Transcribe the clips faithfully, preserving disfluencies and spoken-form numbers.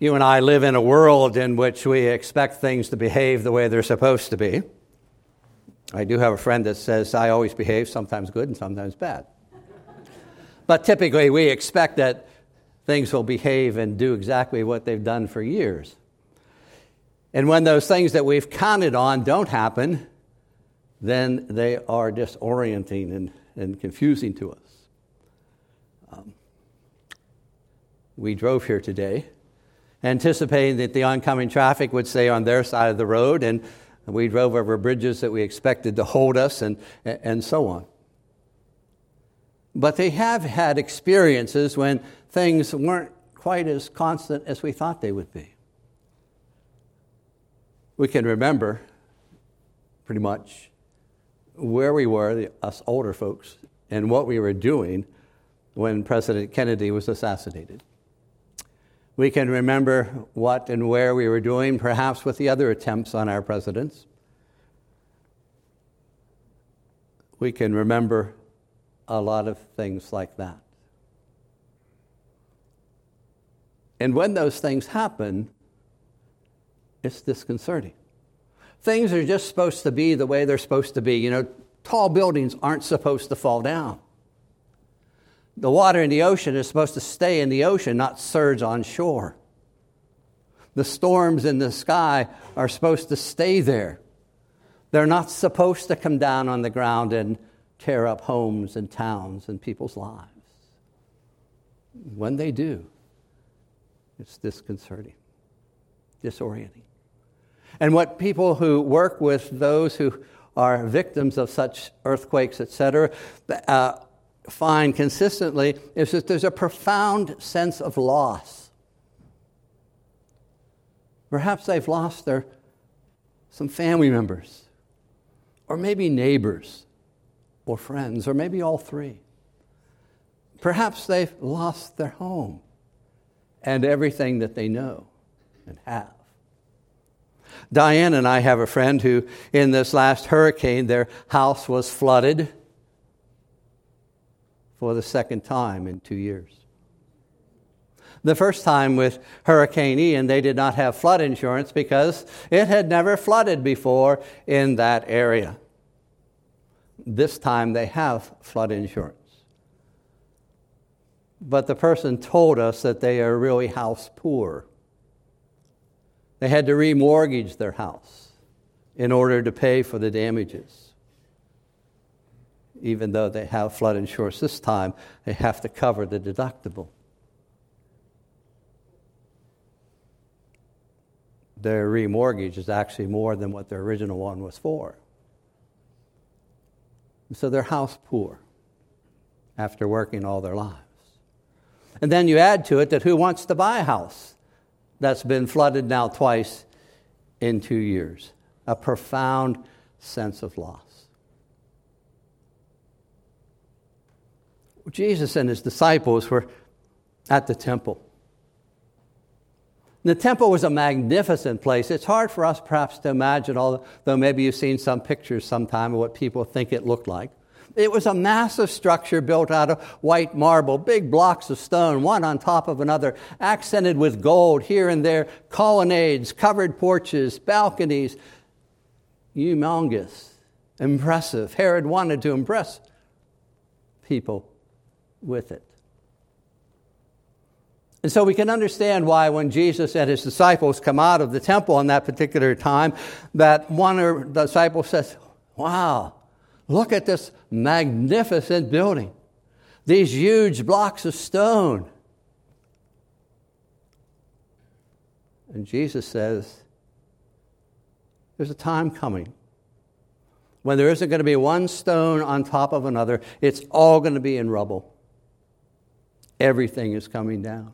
You and I live in a world in which we expect things to behave the way they're supposed to be. I do have a friend that says, I always behave, sometimes good and sometimes bad. But typically we expect that things will behave and do exactly what they've done for years. And when those things that we've counted on don't happen, then they are disorienting and, and confusing to us. Um, we drove here today, anticipating that the oncoming traffic would stay on their side of the road, and we drove over bridges that we expected to hold us, and, and so on. But they have had experiences when things weren't quite as constant as we thought they would be. We can remember pretty much where we were, the, us older folks, and what we were doing when President Kennedy was assassinated. We can remember what and where we were doing, perhaps with the other attempts on our presidents. We can remember a lot of things like that. And when those things happen, it's disconcerting. Things are just supposed to be the way they're supposed to be. You know, tall buildings aren't supposed to fall down. The water in the ocean is supposed to stay in the ocean, not surge on shore. The storms in the sky are supposed to stay there. They're not supposed to come down on the ground and tear up homes and towns and people's lives. When they do, it's disconcerting, disorienting. And what people who work with those who are victims of such earthquakes, et cetera, uh, find consistently is that there's a profound sense of loss. Perhaps they've lost their some family members, or maybe neighbors, or friends, or maybe all three. Perhaps they've lost their home and everything that they know and have. Diane and I have a friend who, in this last hurricane, their house was flooded for the second time in two years. The first time with Hurricane Ian, they did not have flood insurance because it had never flooded before in that area. This time they have flood insurance. But the person told us that they are really house poor. They had to remortgage their house in order to pay for the damages. Even though they have flood insurance this time, they have to cover the deductible. Their remortgage is actually more than what their original one was for. So they're house poor after working all their lives. And then you add to it that who wants to buy a house that's been flooded now twice in two years? A profound sense of loss. Jesus and his disciples were at the temple. The temple was a magnificent place. It's hard for us perhaps to imagine, although maybe you've seen some pictures sometime of what people think it looked like. It was a massive structure built out of white marble, big blocks of stone, one on top of another, accented with gold here and there, colonnades, covered porches, balconies. Humongous, impressive. Herod wanted to impress people with it. And so we can understand why when Jesus and his disciples come out of the temple in that particular time, that one of the disciples says, wow, look at this magnificent building. These huge blocks of stone. And Jesus says, there's a time coming when there isn't going to be one stone on top of another. It's all going to be in rubble. Everything is coming down.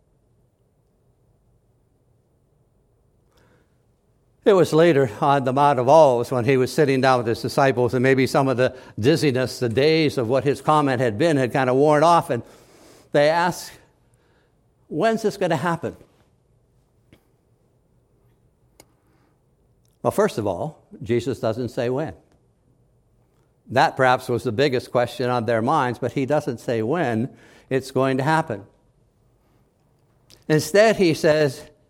It was later on the Mount of Olives when he was sitting down with his disciples, and maybe some of the dizziness, the days of what his comment had been had kind of worn off, and they asked, when's this going to happen? Well, first of all, Jesus doesn't say when. That perhaps was the biggest question on their minds, but he doesn't say when it's going to happen. Instead, he says,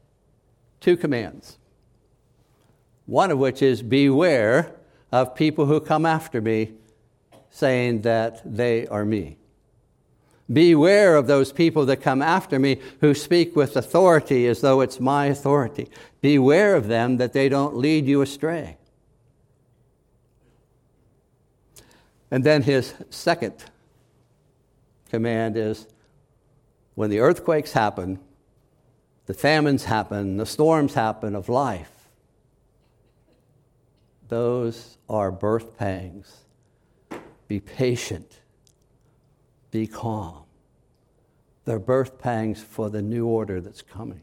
two commands. One of which is, beware of people who come after me, saying that they are me. Beware of those people that come after me who speak with authority as though it's my authority. Beware of them that they don't lead you astray. And then his second command is, when the earthquakes happen, the famines happen, the storms happen of life, those are birth pangs. Be patient. Be calm. They're birth pangs for the new order that's coming.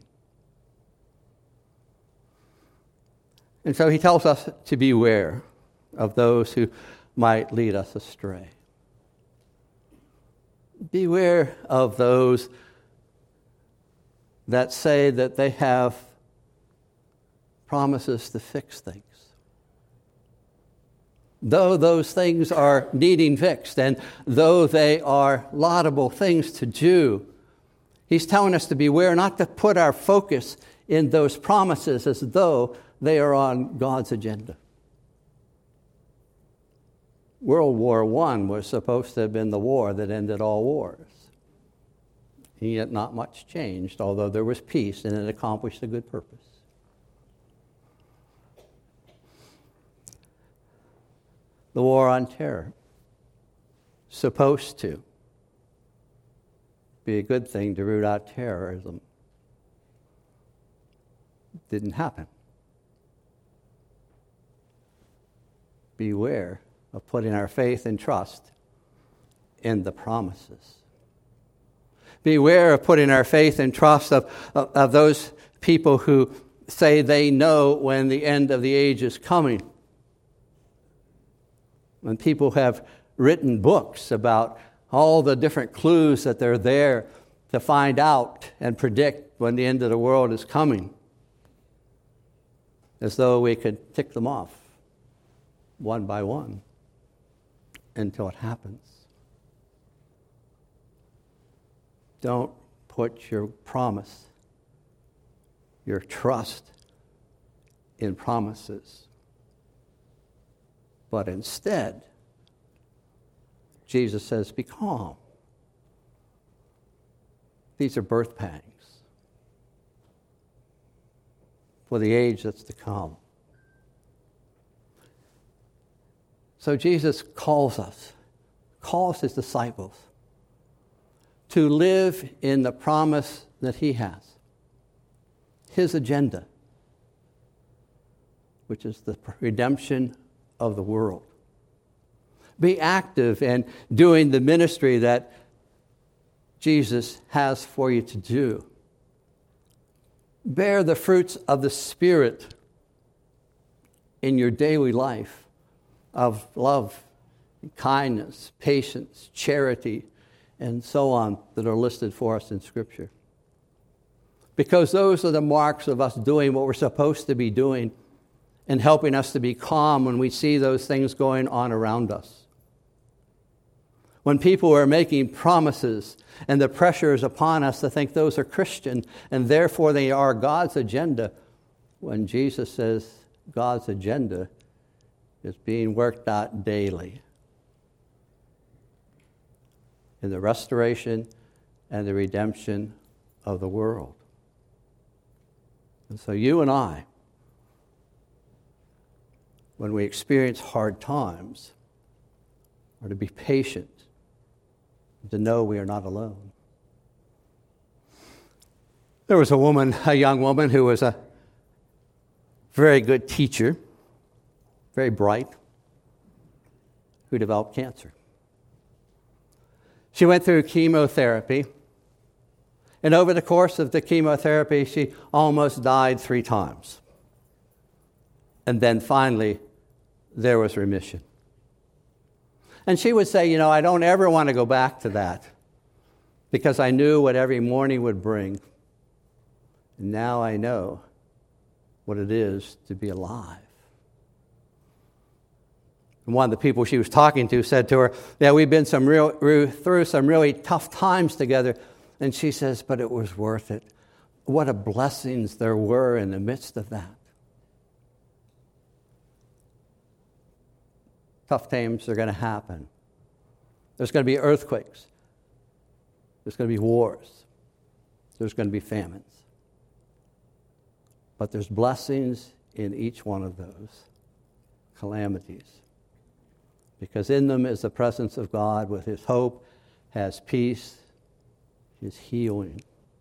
And so he tells us to beware of those who might lead us astray. Beware of those that say that they have promises to fix things. Though those things are needing fixed, and though they are laudable things to do, he's telling us to beware not to put our focus in those promises as though they are on God's agenda. World War One was supposed to have been the war that ended all wars. And yet not much changed, although there was peace and it accomplished a good purpose. The war on terror, supposed to be a good thing to root out terrorism, didn't happen. Beware of putting our faith and trust in the promises. Beware of putting our faith and trust of, of, of those people who say they know when the end of the age is coming. When people have written books about all the different clues that they're there to find out and predict when the end of the world is coming, as though we could tick them off one by one until it happens. Don't put your promise, your trust in promises. But instead, Jesus says, be calm. These are birth pangs for the age that's to come. So Jesus calls us, calls his disciples to live in the promise that he has, his agenda, which is the redemption of the world. Be active in doing the ministry that Jesus has for you to do. Bear the fruits of the Spirit in your daily life of love, kindness, patience, charity, and so on that are listed for us in Scripture. Because those are the marks of us doing what we're supposed to be doing and helping us to be calm when we see those things going on around us. When people are making promises and the pressure is upon us to think those are Christian and therefore they are God's agenda, when Jesus says God's agenda is being worked out daily in the restoration and the redemption of the world. And so you and I, when we experience hard times, are to be patient, to know we are not alone. There was a woman, a young woman, who was a very good teacher, very bright, who developed cancer. She went through chemotherapy, and over the course of the chemotherapy, she almost died three times. And then finally, there was remission. And she would say, you know, I don't ever want to go back to that because I knew what every morning would bring. And now I know what it is to be alive. And one of the people she was talking to said to her, yeah, we've been some real, through some really tough times together. And she says, but it was worth it. what a blessings there were in the midst of that. Tough times are going to happen. There's going to be earthquakes. There's going to be wars. There's going to be famines. But there's blessings in each one of those calamities. Because in them is the presence of God with his hope, has peace, his healing.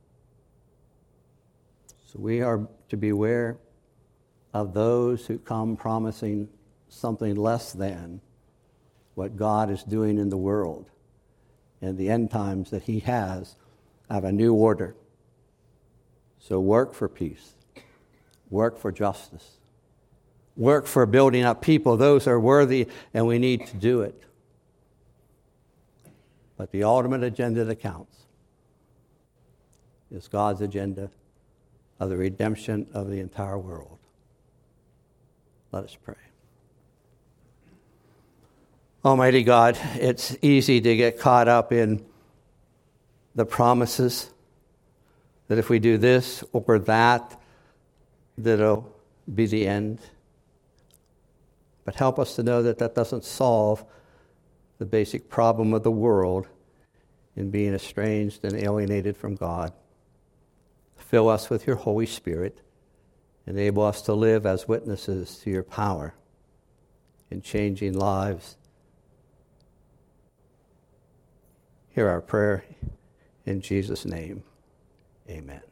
So we are to beware of those who come promising something less than what God is doing in the world in the end times that he has of a new order. So work for peace. Work for justice. Work for building up people. Those are worthy, and we need to do it. But the ultimate agenda that counts is God's agenda of the redemption of the entire world. Let us pray. Almighty God, it's easy to get caught up in the promises that if we do this or that, that'll be the end. But help us to know that that doesn't solve the basic problem of the world in being estranged and alienated from God. Fill us with your Holy Spirit. Enable us to live as witnesses to your power in changing lives. Hear our prayer in Jesus' name. Amen.